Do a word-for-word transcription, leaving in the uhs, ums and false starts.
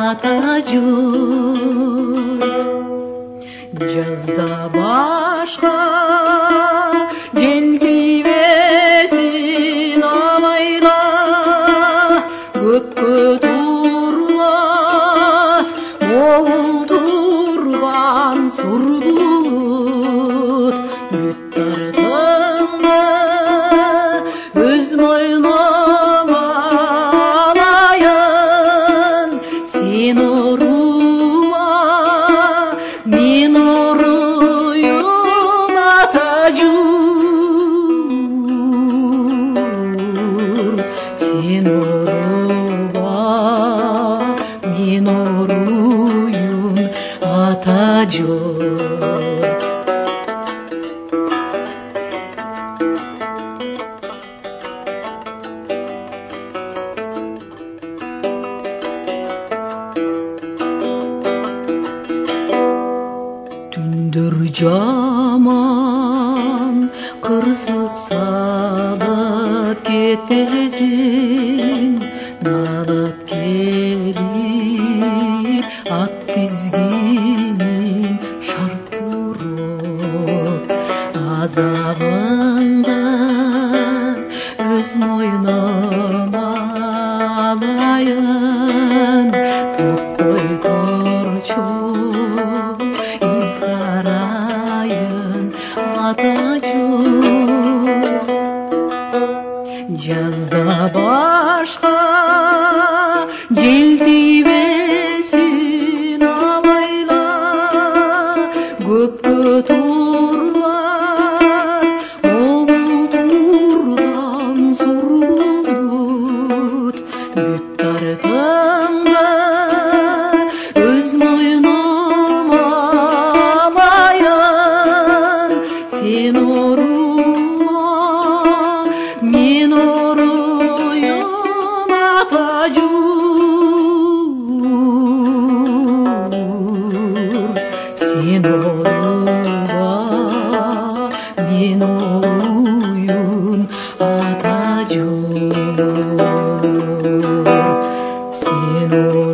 атажur. Жазда башка желтибесин абайла, көпкө турбас могул турган сур булут. Бүт тартыңды өз мойнума алайын, сен орума, мен оруюн атажур. Сен орума, мен оруюн атажур. Түндүр жаман кырсык салып кетесиң, налат келип ат тизгиниң шарт уруп. Азабыңды өз мойнума алайын, токтой торчу атажур. Жазда башка желтибесин абайла, көпкө турбас могул турган сур булут. Бүт тартыңды өз мойнума алайын, сен орума, мен оруюн атажур. Сен орума, мен оруюн атажур. Сен